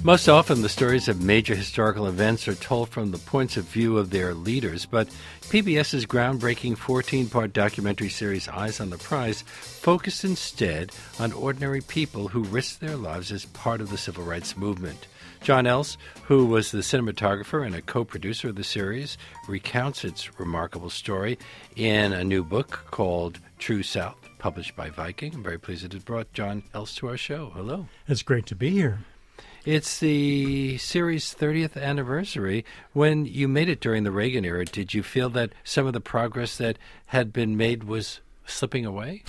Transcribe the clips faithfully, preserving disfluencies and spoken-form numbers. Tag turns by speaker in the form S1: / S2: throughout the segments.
S1: Most often, the stories of major historical events are told from the points of view of their leaders, but PBS's groundbreaking fourteen-part documentary series Eyes on the Prize focused instead on ordinary people who risked their lives as part of the civil rights movement. John Ells, who was the cinematographer and a co-producer of the series, recounts its remarkable story in a new book called True South, published by Viking. I'm very pleased it has brought John Ells to our show. Hello.
S2: It's great to be here.
S1: It's the series' thirtieth anniversary. When you made it during the Reagan era, did you feel that some of the progress that had been made was slipping away?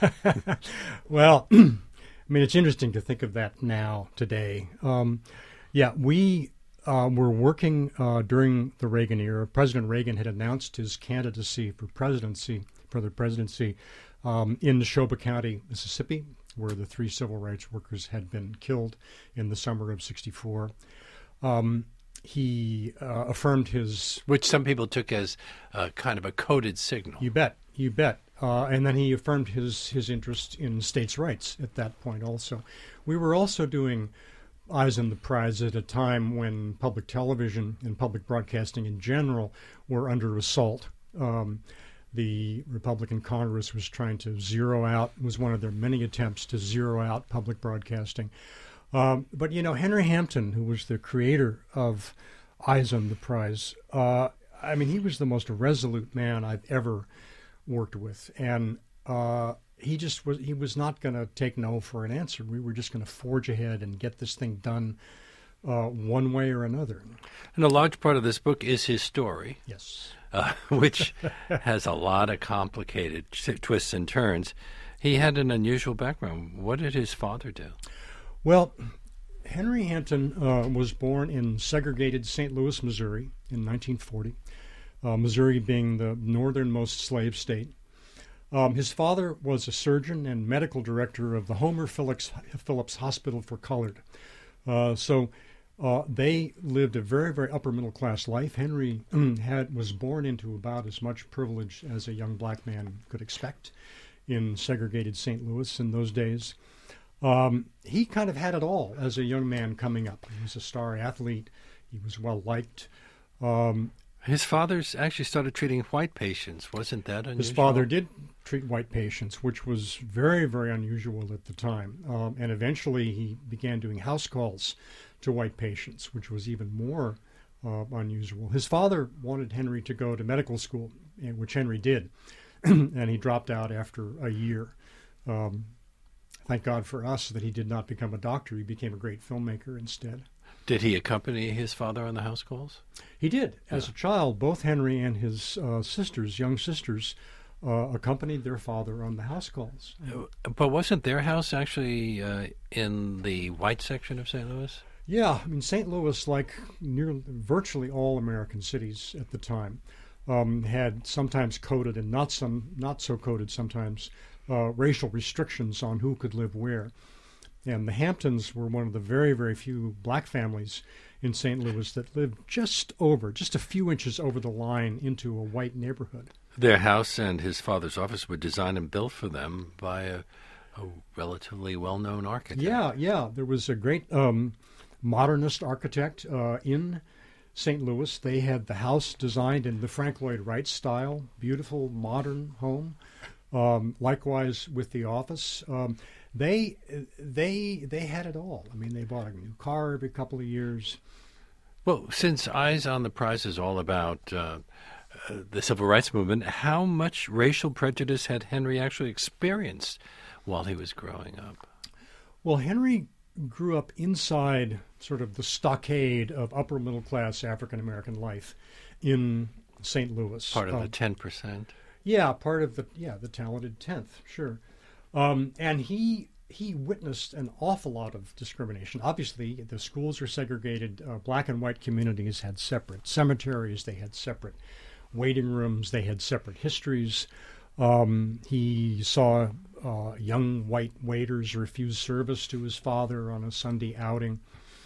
S2: Well, I mean, it's interesting to think of that now, today. Um, yeah, we uh, were working uh, during the Reagan era. President Reagan had announced his candidacy for presidency, for the presidency, um, in Neshoba County, Mississippi, where the three civil rights workers had been killed in the summer of sixty-four. Um, he uh, affirmed his...
S1: Which some people took as uh, kind of a coded signal.
S2: You bet, you bet. Uh, and then he affirmed his, his interest in states' rights at that point also. We were also doing Eyes on the Prize at a time when public television and public broadcasting in general were under assault. Um, The Republican Congress was trying to zero out, was one of their many attempts to zero out public broadcasting. Um, but, you know, Henry Hampton, who was the creator of Eyes on the Prize, uh, I mean, he was the most resolute man I've ever worked with. And uh, he just was, he was not going to take no for an answer. We were just going to forge ahead and get this thing done uh, one way or another.
S1: And a large part of this book is his story.
S2: Yes.
S1: Uh, which has a lot of complicated twists and turns. He had an unusual background. What did his father do?
S2: Well, Henry Hampton uh, was born in segregated Saint Louis, Missouri in nineteen forty, uh, Missouri being the northernmost slave state. Um, his father was a surgeon and medical director of the Homer Phillips, Phillips Hospital for Colored. Uh, so Uh, they lived a very, very upper-middle-class life. Henry had was born into about as much privilege as a young black man could expect in segregated Saint Louis in those days. Um, he kind of had it all as a young man coming up. He was a star athlete. He was well-liked. Um,
S1: His father's actually started treating white patients. Wasn't that unusual?
S2: His father did treat white patients, which was very, very unusual at the time. Um, and eventually he began doing house calls to white patients, which was even more uh, unusual. His father wanted Henry to go to medical school, which Henry did, and he dropped out after a year. Um, thank God for us that he did not become a doctor. He became a great filmmaker instead.
S1: Did he accompany his father on the house calls?
S2: He did. As
S1: yeah.
S2: a child, both Henry and his uh, sisters, young sisters, uh, accompanied their father on the house calls.
S1: But wasn't their house actually uh, in the white section of Saint Louis?
S2: Yeah, I mean, Saint Louis, like near, virtually all American cities at the time, um, had sometimes coded and not some, not so coded sometimes, uh, racial restrictions on who could live where. And the Hamptons were one of the very, very few black families in Saint Louis that lived just over, just a few inches over the line into a white neighborhood.
S1: Their house and his father's office were designed and built for them by a, a relatively well-known architect.
S2: Yeah, yeah. There was a great um, modernist architect uh, in Saint Louis. They had the house designed in the Frank Lloyd Wright style, beautiful modern home. Um, likewise with the office. Um, they they they had it all. I mean, they bought a new car every couple of years.
S1: Well, since Eyes on the Prize is all about uh, uh, the civil rights movement, how much racial prejudice had Henry actually experienced while he was growing up?
S2: Well, Henry grew up inside sort of the stockade of upper middle class African American life in Saint Louis.
S1: Part of
S2: um,
S1: the ten percent.
S2: Yeah, part of the yeah the talented tenth, sure. Um, and he he witnessed an awful lot of discrimination. Obviously, the schools are segregated. Uh, black and white communities had separate cemeteries. They had separate waiting rooms. They had separate histories. Um, he saw uh, young white waiters refuse service to his father on a Sunday outing.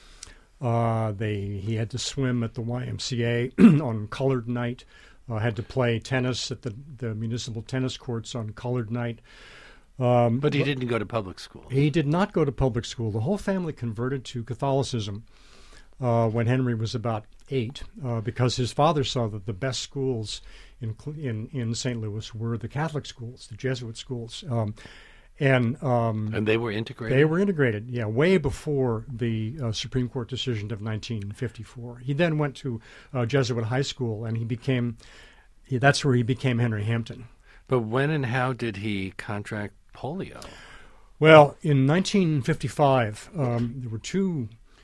S2: Uh, they he had to swim at the Y M C A on colored night. Uh, had to play tennis at the, the municipal tennis courts on colored night. Um,
S1: but he didn't go to public school.
S2: He did not go to public school. The whole family converted to Catholicism uh, when Henry was about eight, uh, because his father saw that the best schools in in in Saint Louis were the Catholic schools, the Jesuit schools, um, and um,
S1: and they were integrated.
S2: They were integrated, yeah, way before the uh, Supreme Court decision of nineteen fifty-four. He then went to uh, Jesuit high school, and he became. Yeah, that's where he became Henry Hampton.
S1: But when and how did he contract polio?
S2: Well, in nineteen fifty-five, um, there were two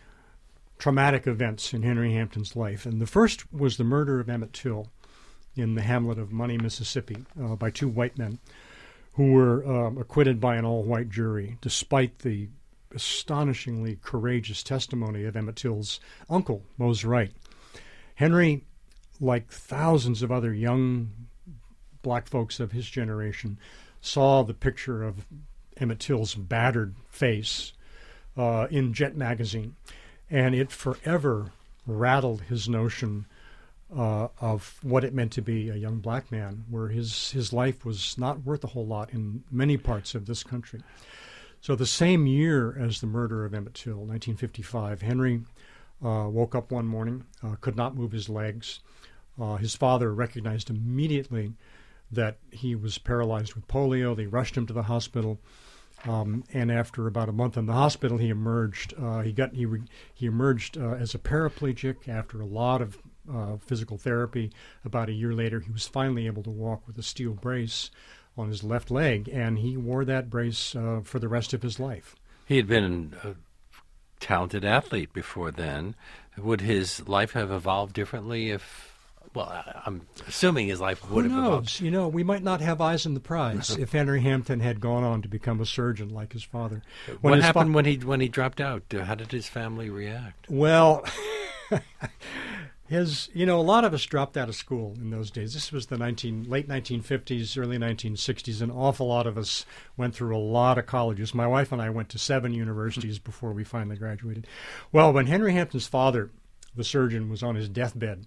S2: traumatic events in Henry Hampton's life. And the first was the murder of Emmett Till in the hamlet of Money, Mississippi, uh, by two white men who were um, acquitted by an all-white jury, despite the astonishingly courageous testimony of Emmett Till's uncle, Mose Wright. Henry, like thousands of other young black folks of his generation, saw the picture of Emmett Till's battered face uh, in Jet magazine, and it forever rattled his notion uh, of what it meant to be a young black man, where his, his life was not worth a whole lot in many parts of this country. So the same year as the murder of Emmett Till, nineteen fifty-five, Henry uh, woke up one morning, uh, could not move his legs. Uh, his father recognized immediately that he was paralyzed with polio. They rushed him to the hospital, um, and after about a month in the hospital, he emerged. Uh, he got he re, he emerged uh, as a paraplegic after a lot of uh, physical therapy. About a year later, he was finally able to walk with a steel brace on his left leg, and he wore that brace uh, for the rest of his life.
S1: He had been a talented athlete before then. Would his life have evolved differently if? Well, I'm assuming his life would
S2: Who
S1: have
S2: knows?
S1: evolved.
S2: You know, we might not have eyes in the prize if Henry Hampton had gone on to become a surgeon like his father.
S1: When what happened
S2: fa-
S1: when he when he dropped out? How did his family react?
S2: Well, his you know a lot of us dropped out of school in those days. This was the nineteen late nineteen fifties, early nineteen sixties. An awful lot of us went through a lot of colleges. My wife and I went to seven universities before we finally graduated. Well, when Henry Hampton's father, the surgeon, was on his deathbed,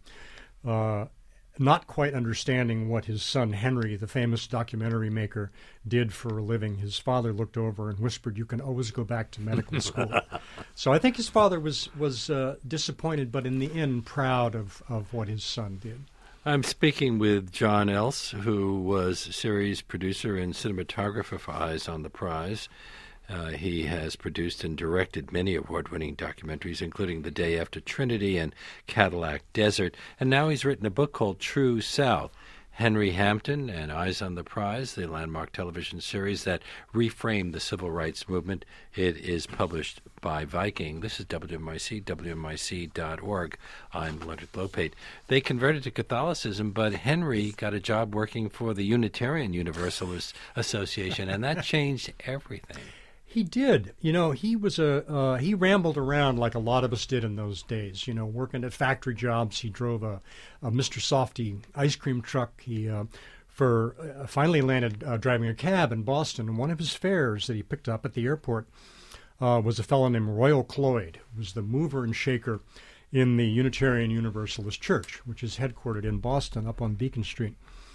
S2: Uh, not quite understanding what his son Henry, the famous documentary maker, did for a living, his father looked over and whispered, "You can always go back to medical school." So I think his father was was uh, disappointed, but in the end proud of, of what his son did.
S1: I'm speaking with John Else, who was series producer and cinematographer for Eyes on the Prize. Uh, he has produced and directed many award-winning documentaries, including The Day After Trinity and Cadillac Desert. And now he's written a book called True South, Henry Hampton and Eyes on the Prize, the landmark television series that reframed the civil rights movement. It is published by Viking. This is W M I C, W M I C dot org. I'm Leonard Lopate. They converted to Catholicism, but Henry got a job working for the Unitarian Universalist Association, and that changed everything.
S2: He did. You know, he was a uh, he rambled around like a lot of us did in those days. You know, working at factory jobs. He drove a, a Mister Softy ice cream truck. He uh, for uh, finally landed uh, driving a cab in Boston. And one of his fares that he picked up at the airport uh, was a fellow named Royal Cloyd, who was the mover and shaker in the Unitarian Universalist Church, which is headquartered in Boston up on Beacon Street.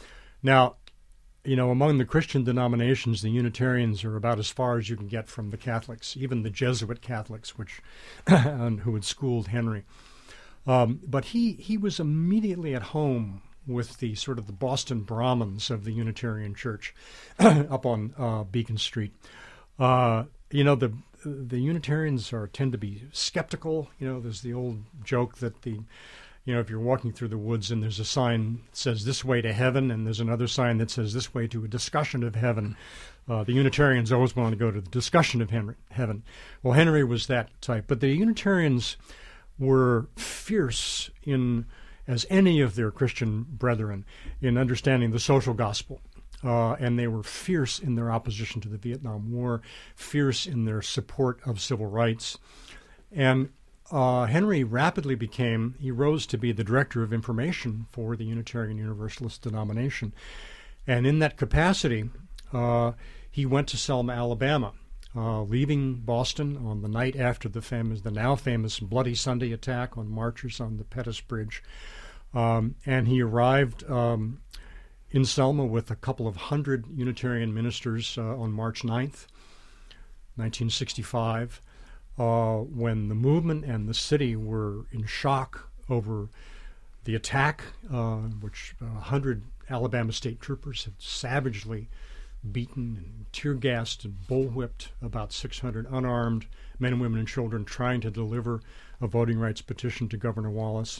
S2: Now, you know, among the Christian denominations, the Unitarians are about as far as you can get from the Catholics, even the Jesuit Catholics, which who had schooled Henry. Um, but he, he was immediately at home with the sort of the Boston Brahmins of the Unitarian Church up on uh, Beacon Street. Uh, you know, the the Unitarians are tend to be skeptical. You know, there's the old joke that the You know, if you're walking through the woods and there's a sign that says this way to heaven and there's another sign that says this way to a discussion of heaven, uh, the Unitarians always want to go to the discussion of Henry, heaven. Well, Henry was that type. But the Unitarians were fierce in, as any of their Christian brethren, in understanding the social gospel. Uh, and they were fierce in their opposition to the Vietnam War, fierce in their support of civil rights. And Uh, Henry rapidly became, he rose to be the director of information for the Unitarian Universalist denomination. And in that capacity, uh, he went to Selma, Alabama, uh, leaving Boston on the night after the famous, the now famous Bloody Sunday attack on marchers on the Pettus Bridge. Um, and he arrived um, in Selma with a couple of hundred Unitarian ministers uh, on March ninth, nineteen sixty-five, uh, when the movement and the city were in shock over the attack, uh, which one hundred Alabama state troopers had savagely beaten and tear-gassed and bullwhipped about six hundred unarmed men, women, and children trying to deliver a voting rights petition to Governor Wallace.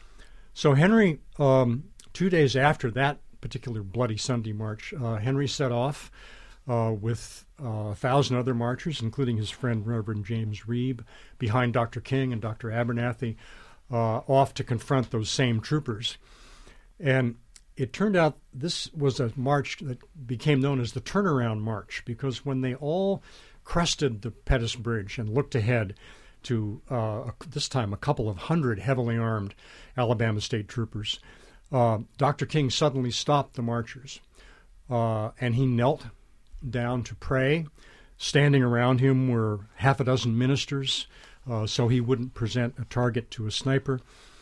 S2: So Henry, um, two days after that particular Bloody Sunday march, uh, Henry set off uh, with uh, a thousand other marchers, including his friend Reverend James Reeb, behind Doctor King and Doctor Abernathy, uh, off to confront those same troopers. And it turned out this was a march that became known as the Turnaround March, because when they all crested the Pettus Bridge and looked ahead to, uh, this time, a couple of hundred heavily armed Alabama state troopers, uh, Doctor King suddenly stopped the marchers, uh, and he knelt down to pray. Standing around him were half a dozen ministers, uh, so he wouldn't present a target to a sniper.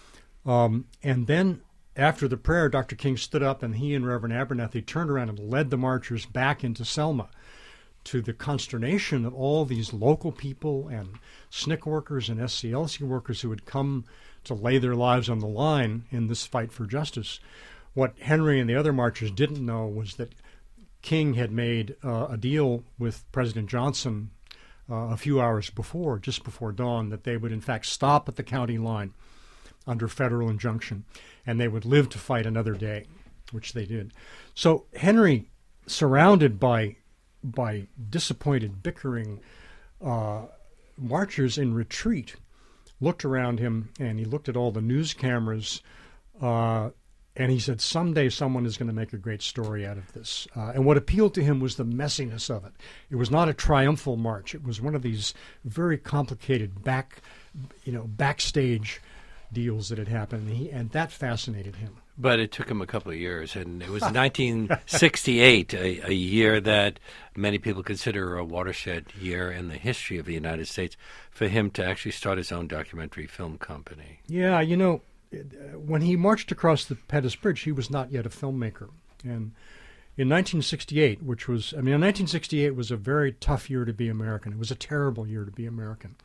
S2: Um, and then after the prayer, Doctor King stood up, and he and Reverend Abernathy turned around and led the marchers back into Selma, to the consternation of all these local people and S N C C workers and S C L C workers who had come to lay their lives on the line in this fight for justice. What Henry and the other marchers didn't know was that King had made uh, a deal with President Johnson uh, a few hours before, just before dawn, that they would in fact stop at the county line under federal injunction, and they would live to fight another day, which they did. So Henry, surrounded by by disappointed, bickering uh, marchers in retreat, looked around him, and he looked at all the news cameras, uh, and he said, someday someone is going to make a great story out of this. Uh, and what appealed to him was the messiness of it. It was not a triumphal march. It was one of these very complicated back, you know, backstage deals that had happened, and, he, and that fascinated him.
S1: But it took him a couple of years, and it was nineteen sixty-eight, a, a year that many people consider a watershed year in the history of the United States, for him to actually start his own documentary film company.
S2: Yeah, you know, when he marched across the Pettus Bridge, he was not yet a filmmaker. And in nineteen sixty-eight, which was, I mean, nineteen sixty-eight was a very tough year to be American. It was a terrible year to be American.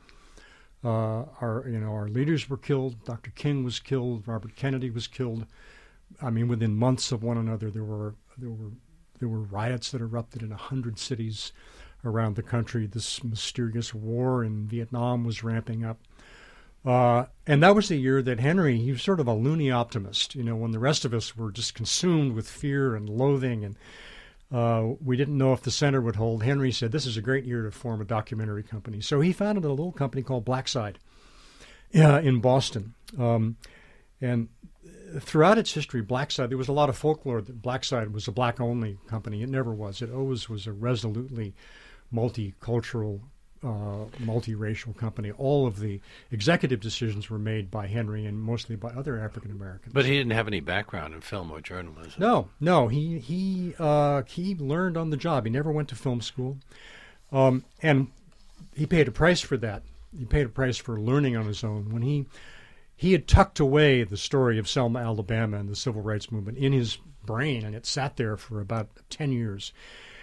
S2: Uh, our, you know, our leaders were killed. Doctor King was killed. Robert Kennedy was killed. I mean, within months of one another, there were there were there were riots that erupted in a hundred cities around the country. This mysterious war in Vietnam was ramping up, uh, and that was the year that Henry, he was sort of a loony optimist. You know, when the rest of us were just consumed with fear and loathing, and uh, we didn't know if the center would hold. Henry said, "This is a great year to form a documentary company." So he founded a little company called Blackside uh, in Boston, um, and throughout its history, Blackside, there was a lot of folklore that Blackside was a black-only company. It never was. It always was a resolutely multicultural, uh, multiracial company. All of the executive decisions were made by Henry and mostly by other African Americans.
S1: But he didn't have any background in film or journalism.
S2: No, no. He he uh, he learned on the job. He never went to film school, um, and he paid a price for that. He paid a price for learning on his own. When he He had tucked away the story of Selma, Alabama, and the civil rights movement in his brain, and it sat there for about ten years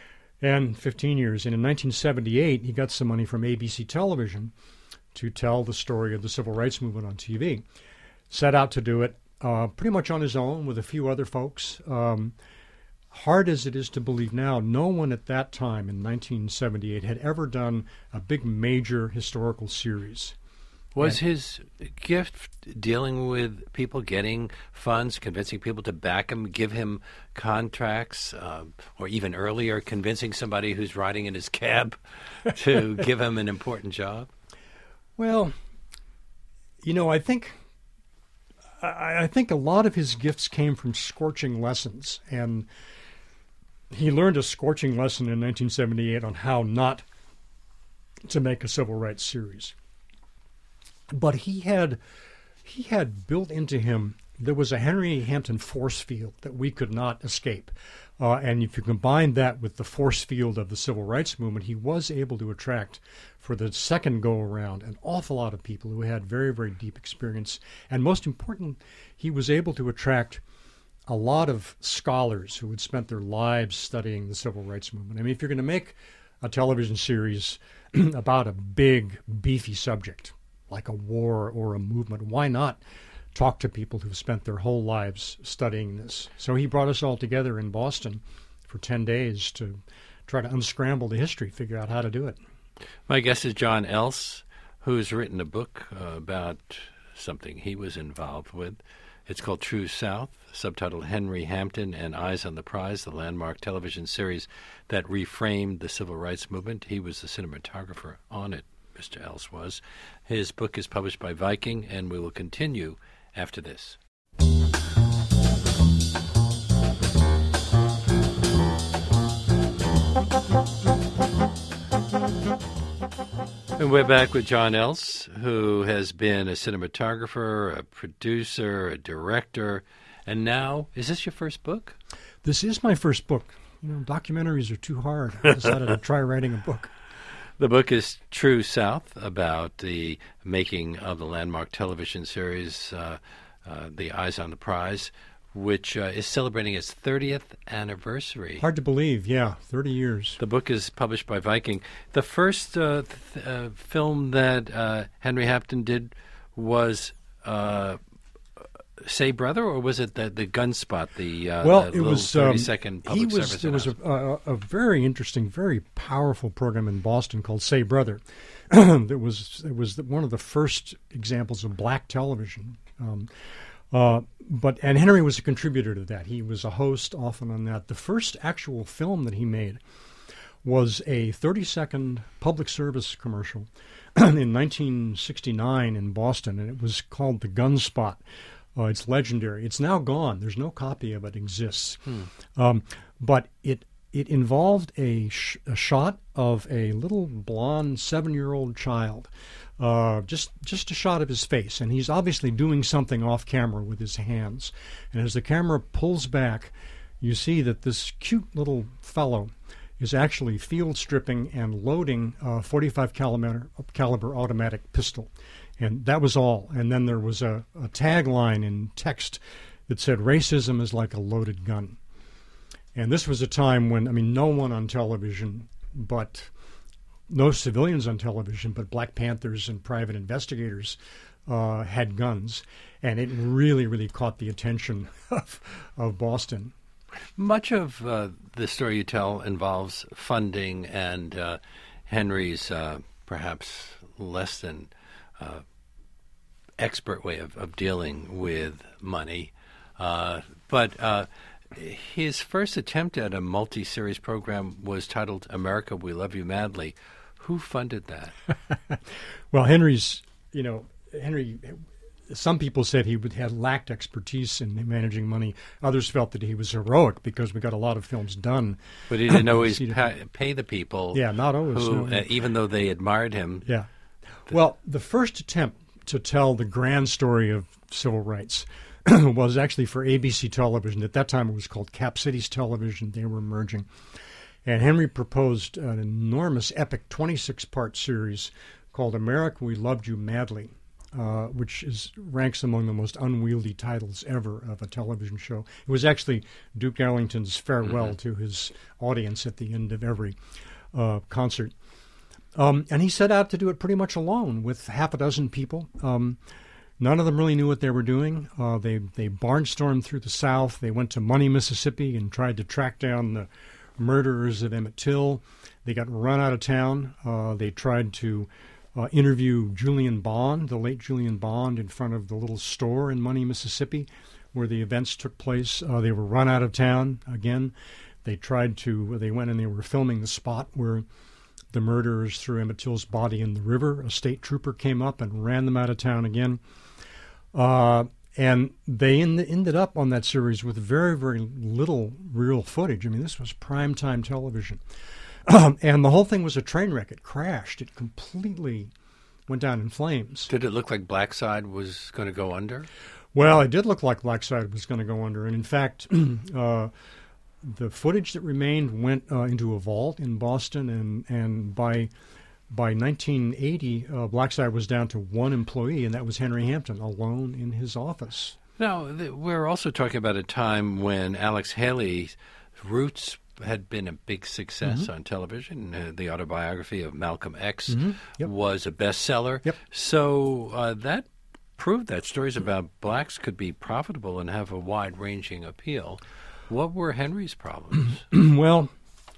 S2: and fifteen years. And in nineteen seventy-eight, he got some money from A B C Television to tell the story of the civil rights movement on T V. Set out to do it uh, pretty much on his own with a few other folks. Um, hard as it is to believe now, no one at that time in nineteen seventy-eight had ever done a big major historical series.
S1: Was his gift dealing with people getting funds, convincing people to back him, give him contracts, uh, or even earlier, convincing somebody who's riding in his cab to give him an important job?
S2: Well, you know, I think I, I think a lot of his gifts came from scorching lessons, and he learned a scorching lesson in nineteen seventy-eight on how not to make a civil rights series. But he had he had built into him, there was a Henry Hampton force field that we could not escape. Uh, and if you combine that with the force field of the civil rights movement, he was able to attract, for the second go-around, an awful lot of people who had very, very deep experience. And most important, he was able to attract a lot of scholars who had spent their lives studying the civil rights movement. I mean, if you're going to make a television series about a big, beefy subject, like a war or a movement, why not talk to people who've spent their whole lives studying this? So he brought us all together in Boston for ten days to try to unscramble the history, figure out how to do it.
S1: My guest is John Ells, who's written a book uh, about something he was involved with. It's called True South, subtitled Henry Hampton and Eyes on the Prize, the landmark television series that reframed the civil rights movement. He was the cinematographer on it, Mister Ells was. His book is published by Viking, and we will continue after this. And we're back with John Ells, who has been a cinematographer, a producer, a director, and now, is this your first book?
S2: This is my first book. You know, documentaries are too hard. I decided to try writing a book.
S1: The book is True South, about the making of the landmark television series, uh, uh, The Eyes on the Prize, which uh, is celebrating its thirtieth anniversary.
S2: Hard to believe, yeah, thirty years.
S1: The book is published by Viking. The first uh, th- uh, film that uh, Henry Hampton did was uh, Say Brother, or was it the, the Gunspot, the, uh,
S2: well,
S1: the
S2: it was
S1: thirty-second
S2: um,
S1: public
S2: he was,
S1: service
S2: There was a, a, a very interesting, very powerful program in Boston called Say Brother. That was it was the, one of the first examples of black television. Um, Uh, but and Henry was a contributor to that. He was a host often on that. The first actual film that he made was a thirty-second public service commercial in nineteen sixty-nine in Boston, and it was called The Gunspot. Uh, it's legendary. It's now gone. There's no copy of it exists. Hmm. Um, but it it involved a, sh- a shot of a little blonde seven-year-old child. Uh, just just a shot of his face, and he's obviously doing something off camera with his hands. And as the camera pulls back, you see that this cute little fellow is actually field stripping and loading a forty-five caliber, caliber automatic pistol. And that was all. And then there was a, a tagline in text that said, "Racism is like a loaded gun." And this was a time when, I mean, no one on television but no civilians on television, but Black Panthers and private investigators uh, had guns, and it really, really caught the attention of, of Boston.
S1: Much of uh, the story you tell involves funding and uh, Henry's uh, perhaps less than uh, expert way of, of dealing with money. Uh, but uh, his first attempt at a multi-series program was titled America, We Love You Madly. Who funded that?
S2: Well, Henry's, you know, Henry, some people said he would had lacked expertise in managing money. Others felt that he was heroic because we got a lot of films done.
S1: But he didn't always pay, pay the people.
S2: Yeah, not always.
S1: Who,
S2: no, no.
S1: Uh, even though they admired him.
S2: Yeah. Well, the first attempt to tell the grand story of civil rights was actually for A B C Television. At that time, it was called Cap Cities Television. They were merging. And Henry proposed an enormous, epic twenty-six part series called America, We Loved You Madly, uh, which is ranks among the most unwieldy titles ever of a television show. It was actually Duke Ellington's farewell mm-hmm. to his audience at the end of every uh, concert. Um, and he set out to do it pretty much alone with half a dozen people. Um, none of them really knew what they were doing. Uh, they, they barnstormed through the South. They went to Money, Mississippi, and tried to track down the murderers of Emmett Till. They got run out of town. Uh, they tried to uh, interview Julian Bond, the late Julian Bond, in front of the little store in Money, Mississippi, where the events took place. Uh, they were run out of town again. They tried to, they went and they were filming the spot where the murderers threw Emmett Till's body in the river. A state trooper came up and ran them out of town again. Uh, And they in the, ended up on that series with very, very little real footage. I mean, this was primetime television. Um, and the whole thing was a train wreck. It crashed. It completely went down in flames.
S1: Did it look like Blackside was going to go under?
S2: Well, it did look like Blackside was going to go under. And in fact, uh, the footage that remained went uh, into a vault in Boston. And, and by... By nineteen eighty, uh, Blackside was down to one employee, and that was Henry Hampton, alone in his office.
S1: Now, th- we're also talking about a time when Alex Haley's Roots had been a big success mm-hmm. on television. Uh, the autobiography of Malcolm X
S2: mm-hmm. yep.
S1: was a bestseller.
S2: Yep.
S1: So uh, that proved that stories about blacks could be profitable and have a wide-ranging appeal. What were Henry's problems?
S2: Well,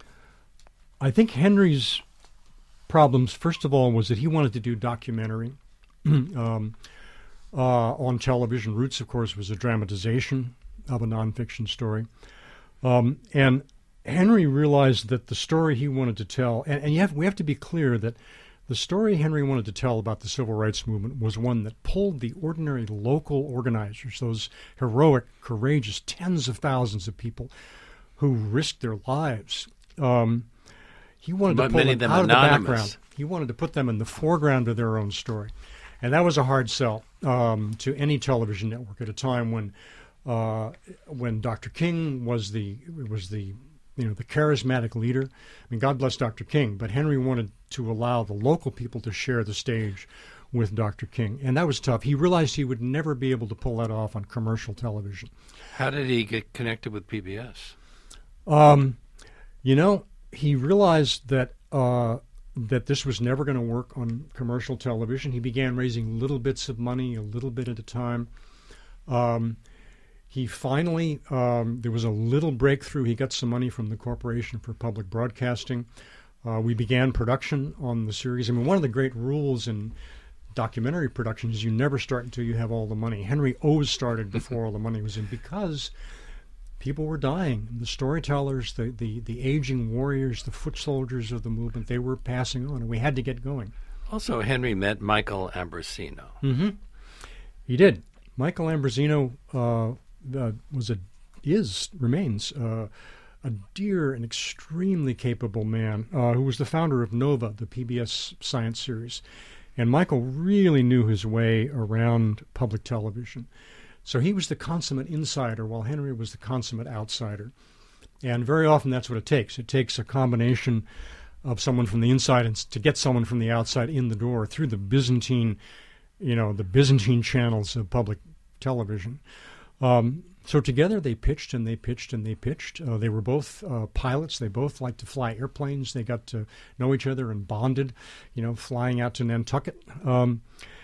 S2: I think Henry's problems, first of all, was that he wanted to do documentary um, uh, on television. Roots, of course, was a dramatization of a nonfiction story. Um, and Henry realized that the story he wanted to tell, and, and you have, we have to be clear that the story Henry wanted to tell about the civil rights movement was one that pulled the ordinary local organizers, those heroic, courageous tens of thousands of people who risked their lives. Um, he wanted
S1: but
S2: to pull them,
S1: them
S2: out
S1: anonymous.
S2: of the background. He wanted to put them in the foreground of their own story. And that was a hard sell um, to any television network at a time when uh, when Doctor King was the was the you know the charismatic leader. I mean, God bless Doctor King, but Henry wanted to allow the local people to share the stage with Doctor King, and that was tough. He realized he would never be able to pull that off on commercial television.
S1: How did he get connected with P B S?
S2: Um, you know, he realized that uh, that this was never going to work on commercial television. He began raising little bits of money, a little bit at a time. Um, he finally, um, there was a little breakthrough. He got some money from the Corporation for Public Broadcasting. Uh, we began production on the series. I mean, one of the great rules in documentary production is you never start until you have all the money. Henry always started before all the money was in because people were dying. The storytellers, the, the, the aging warriors, the foot soldiers of the movement, they were passing on, and we had to get going.
S1: Also, Henry met Michael Ambrosino.
S2: Mm-hmm. He did. Michael Ambrosino uh, uh, was a is remains uh, a dear and extremely capable man uh, who was the founder of Nova, the P B S science series. And Michael really knew his way around public television. So he was the consummate insider while Henry was the consummate outsider. And very often that's what it takes. It takes a combination of someone from the inside and to get someone from the outside in the door through the Byzantine, you know, the Byzantine channels of public television. Um, so together they pitched and they pitched and they pitched. Uh, they were both uh, pilots. They both liked to fly airplanes. They got to know each other and bonded, you know, flying out to Nantucket. Um,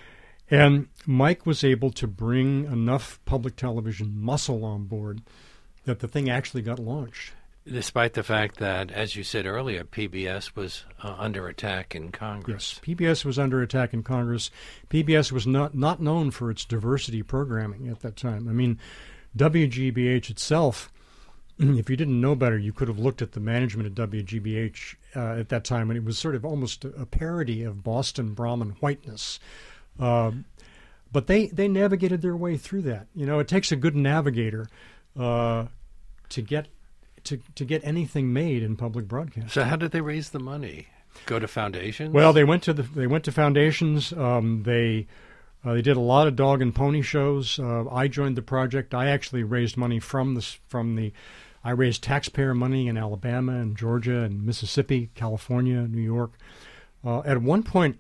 S2: and Mike was able to bring enough public television muscle on board that the thing actually got launched.
S1: Despite the fact that, as you said earlier, P B S was uh, under attack in Congress.
S2: Yes, P B S was under attack in Congress. P B S was not, not known for its diversity programming at that time. I mean, W G B H itself, if you didn't know better, you could have looked at the management of W G B H uh, at that time, and it was sort of almost a parody of Boston Brahmin whiteness. Uh, but they, they navigated their way through that. You know, it takes a good navigator uh, to get to to get anything made in public broadcasting.
S1: So how did they raise the money? Go to foundations?
S2: Well, they went to the they went to foundations. Um, they uh, they did a lot of dog and pony shows. Uh, I joined the project. I actually raised money from this from the. I raised taxpayer money in Alabama and Georgia and Mississippi, California, New York. Uh, at one point,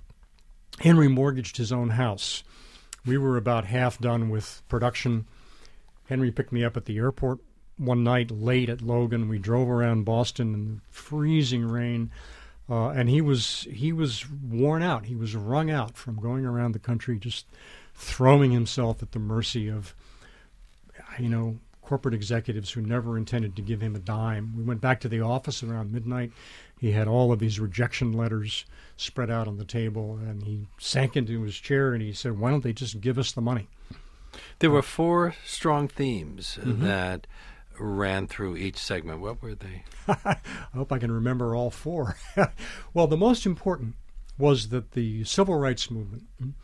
S2: Henry mortgaged his own house. We were about half done with production. Henry picked me up at the airport one night late at Logan. We drove around Boston in the freezing rain, uh, and he was he was worn out. He was wrung out from going around the country, just throwing himself at the mercy of, you know, corporate executives who never intended to give him a dime. We went back to the office around midnight. He had all of these rejection letters spread out on the table, and he sank into his chair and he said, "Why don't they just give us the money?"
S1: There were four strong themes
S2: Mm-hmm.
S1: that ran through each segment. What were they?
S2: I hope I can remember all four. Well, the most important was that the civil rights movement,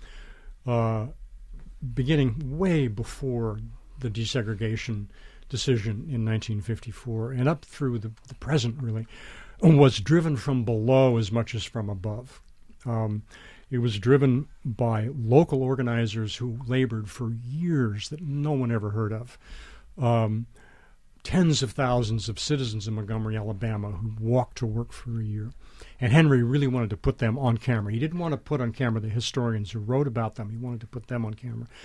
S2: uh, beginning way before the desegregation decision in nineteen fifty-four and up through the, the present, really, was driven from below as much as from above. Um, it was driven by local organizers who labored for years that no one ever heard of. Um, tens of thousands of citizens in Montgomery, Alabama, who walked to work for a year. And Henry really wanted to put them on camera. He didn't want to put on camera the historians who wrote about them. He wanted to put them on camera.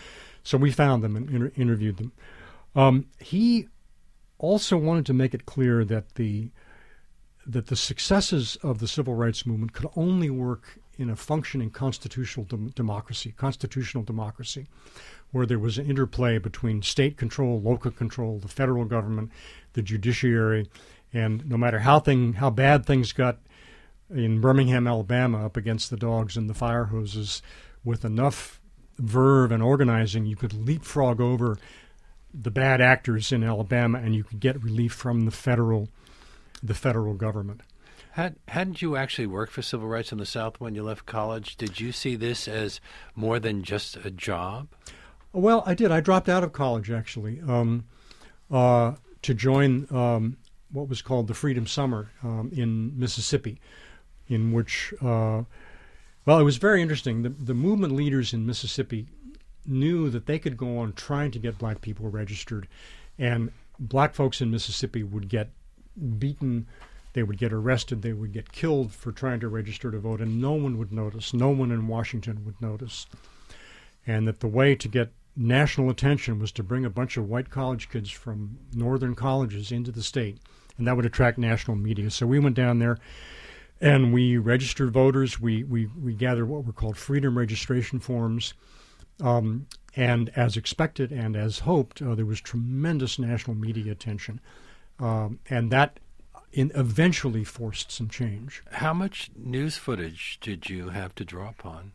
S2: So we found them and inter- interviewed them. Um, he also wanted to make it clear that the that the successes of the civil rights movement could only work in a functioning constitutional dem- democracy, constitutional democracy, where there was an interplay between state control, local control, the federal government, the judiciary, and no matter how thing how bad things got in Birmingham, Alabama, up against the dogs and the fire hoses, with enough verve and organizing, you could leapfrog over the bad actors in Alabama, and you could get relief from the federal, the federal government.
S1: Had, hadn't you actually worked for civil rights in the South when you left college? Did you see this as more than just a job?
S2: Well, I did. I dropped out of college, actually, um, uh, to join um, what was called the Freedom Summer um, in Mississippi, in which, uh, well, it was very interesting. The, the movement leaders in Mississippi knew that they could go on trying to get black people registered, and black folks in Mississippi would get beaten, they would get arrested, they would get killed for trying to register to vote, and no one would notice. No one in Washington would notice. And that the way to get national attention was to bring a bunch of white college kids from northern colleges into the state, and that would attract national media. So we went down there and we registered voters. We we, we gathered what were called freedom registration forms. Um, and as expected and as hoped, uh, there was tremendous national media attention. Um, and that in eventually forced some change.
S1: How much news footage did you have to draw upon?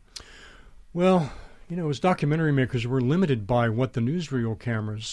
S2: Well, you know, as documentary makers, we're limited by what the newsreel cameras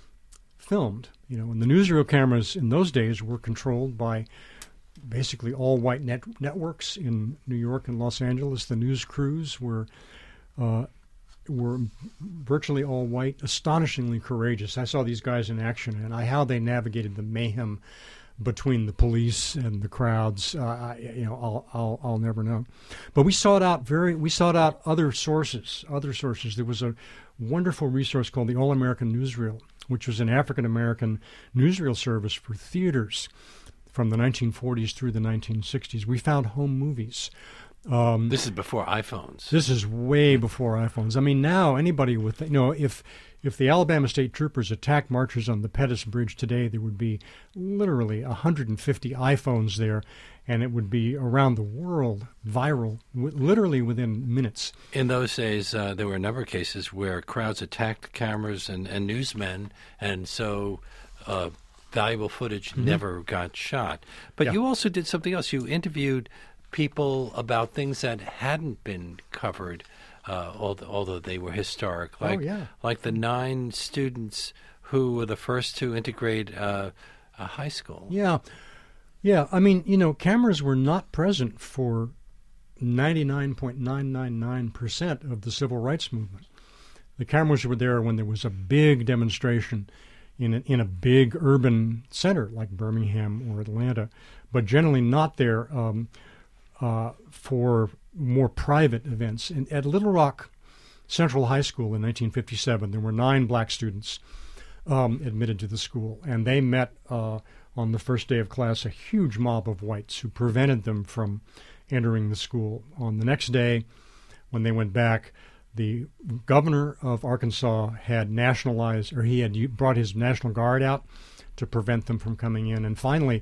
S2: filmed. You know, and the newsreel cameras in those days were controlled by basically all white net- networks in New York and Los Angeles. The news crews were uh, were virtually all white, astonishingly courageous. I saw these guys in action, and I, how they navigated the mayhem between the police and the crowds, uh, I, you know, I'll, I'll, I'll never know. But we sought out very, we sought out other sources, other sources. There was a wonderful resource called the All-American Newsreel, which was an African-American newsreel service for theaters from the nineteen forties through the nineteen sixties. We found home movies.
S1: Um, this is before iPhones.
S2: This is way before iPhones. I mean, now anybody with, you know, if if the Alabama State Troopers attacked marchers on the Pettus Bridge today, there would be literally one hundred fifty iPhones there, and it would be around the world, viral, w- literally within minutes.
S1: In those days, uh, there were a number of cases where crowds attacked cameras and, and newsmen, and so uh, valuable footage mm-hmm. never got shot. But yeah. You also did something else. You interviewed people about things that hadn't been covered, uh, although, although they were historic, like
S2: oh, yeah.
S1: like the nine students who were the first to integrate uh, a high school.
S2: Yeah, yeah. I mean, you know, cameras were not present for ninety-nine point nine nine nine percent of the civil rights movement. The cameras were there when there was a big demonstration in a, in a big urban center like Birmingham or Atlanta, but generally not there um, uh, for more private events. And at Little Rock Central High School in nineteen fifty-seven, there were nine black students um, admitted to the school, and they met uh, on the first day of class a huge mob of whites who prevented them from entering the school. On the next day, when they went back, the governor of Arkansas had nationalized, or he had brought his National Guard out to prevent them from coming in. And finally,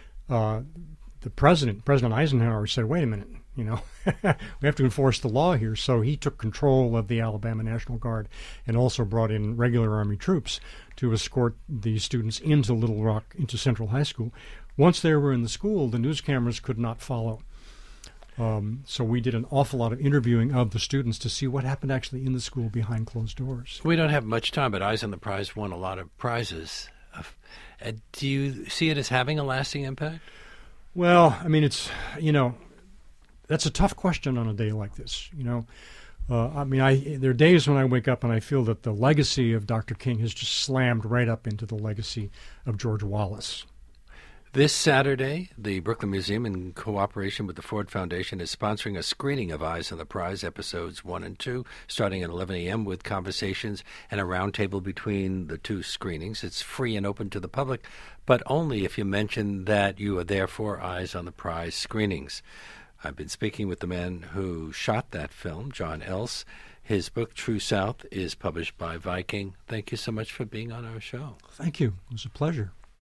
S2: uh, the president, President Eisenhower, said, wait a minute, you know, we have to enforce the law here. So he took control of the Alabama National Guard and also brought in regular Army troops to escort the students into Little Rock, into Central High School. Once they were in the school, the news cameras could not follow. Um, so we did an awful lot of interviewing of the students to see what happened actually in the school behind closed doors.
S1: We don't have much time, but Eyes on the Prize won a lot of prizes. Uh, do you see it as having a lasting impact?
S2: Well, I mean, it's, you know, that's a tough question on a day like this. You know, uh, I mean, I there are days when I wake up and I feel that the legacy of Doctor King has just slammed right up into the legacy of George Wallace.
S1: This Saturday, the Brooklyn Museum, in cooperation with the Ford Foundation, is sponsoring a screening of Eyes on the Prize, episodes one and two, starting at eleven a.m. with conversations and a roundtable between the two screenings. It's free and open to the public, but only if you mention that you are there for Eyes on the Prize screenings. I've been speaking with the man who shot that film, John Else. His book, True South, is published by Viking. Thank you so much for being on our show.
S2: Thank you. It was a pleasure.